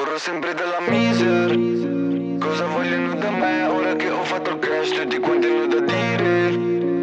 Corro sempre dalla miseria. Cosa vogliono da me ora che ho fatto il cash? Tutti quanti hanno da dire.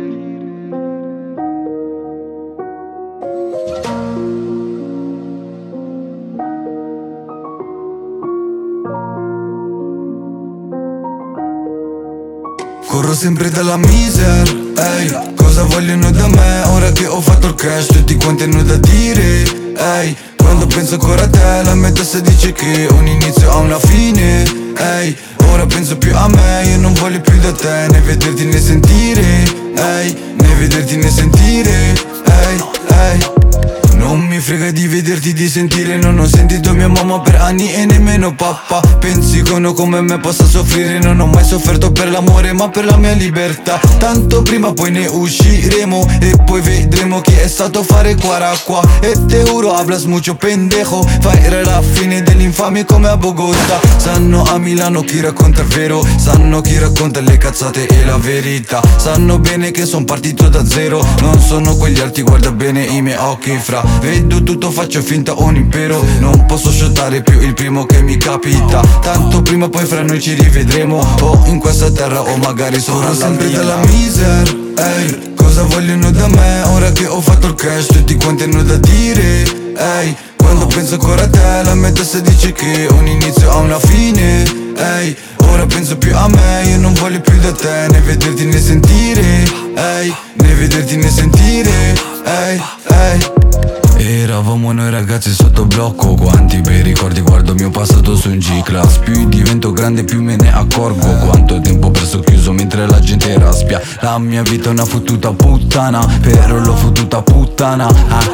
Corro sempre dalla miseria, ehi. Cosa vogliono da me ora che ho fatto il cash? Tutti quanti hanno da dire, ehi. Quando penso ancora a te la mia testa dice che un inizio ha una fine, ehi. Ora penso più a me, io non voglio più da te né vederti né sentire, ehi. Né vederti né sentire, ehi, ehi. Non mi frega di vederti, di sentire. Non ho sentito mia mamma per anni e nemmeno papà. Pensi che uno come me possa soffrire? Non ho mai sofferto per l'amore ma per la mia libertà. Tanto prima o poi ne usciremo e poi vedremo chi è stato a fare qua. E te juro hablas mucho pendejo. Fai la fine dell'infamia come a Bogotà. Sanno a Milano chi racconta il vero, sanno chi racconta le cazzate e la verità. Sanno bene che son partito da zero, non sono quegli altri, guarda bene i miei occhi fra. Vedo tutto, faccio finta un impero. Non posso shottare più il primo che mi capita. Tanto prima o poi fra noi ci rivedremo, o in questa terra o magari sopra sempre dalla miseria, ehi. Cosa vogliono da me ora che ho fatto il cash? Tutti quanti hanno da dire, ehi. Quando penso ancora a te la mia testa dice che un inizio ha una fine, ehi. Ora penso più a me, io non voglio più da te né vederti né sentire, ehi. Né vederti né sentire, ehi, ehi. Eravamo noi ragazzi sotto blocco, quanti bei ricordi, guardo mio passato su un G-Class. Più divento grande più me ne accorgo, quanto tempo perso chiuso mentre la gente raspia. La mia vita è una fottuta puttana, però l'ho fottuta puttana.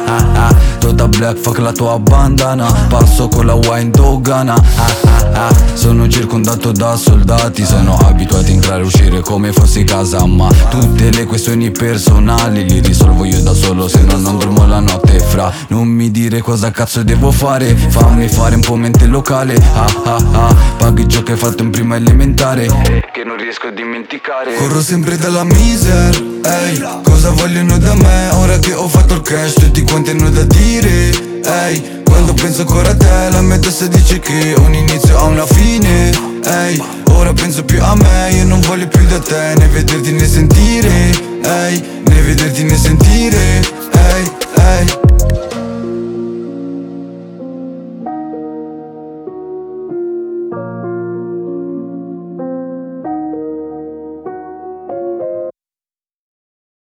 Tutta black fuck la tua bandana, passo con la wine dogana. Sono circondato da soldati, sono abituati a entrare e uscire come fossi casa. Ma tutte le questioni personali li risolvo io da solo, se no non dormo la notte fra. Non mi dire cosa cazzo devo fare, fammi fare un po' mente locale. Paghi ciò che hai fatto in prima elementare che non riesco a dimenticare. Corro sempre dalla miseria, ehi. Cosa vogliono da me ora che ho fatto il cash? Tutti quanti hanno da dire, ehi. Quando penso ancora a te la mia testa dice che un inizio ha una fine, ehi. Ora penso più a me, io non voglio più da te né vederti né sentire, ehi. Né vederti né sentire,